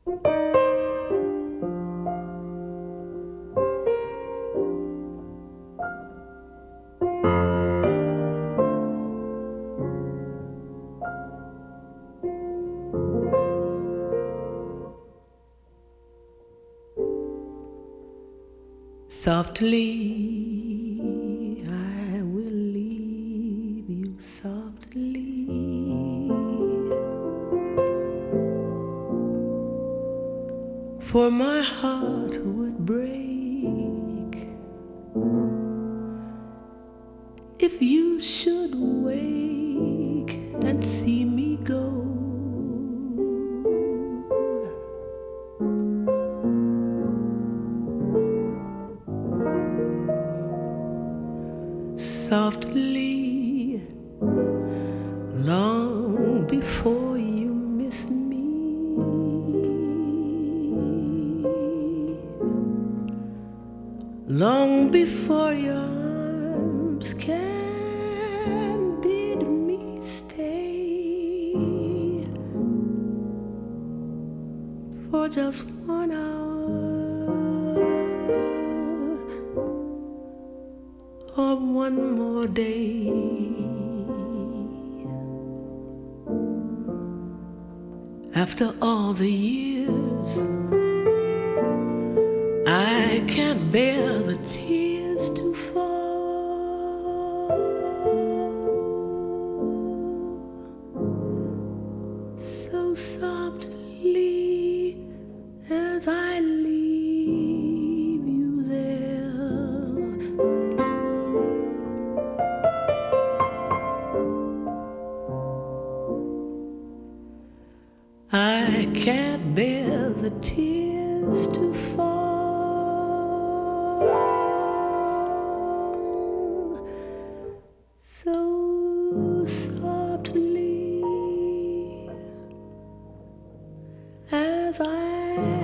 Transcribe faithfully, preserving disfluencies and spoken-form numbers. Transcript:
Softly, I will leave you softly. For my heart would break if you should wake and see me go. Softly, long before you miss me, long before your arms can bid me stay for just one hour or one more day. After all the years, I can't bear the tears to fall. So softly as I leave you there, I can't bear the tears to fall. So softly as I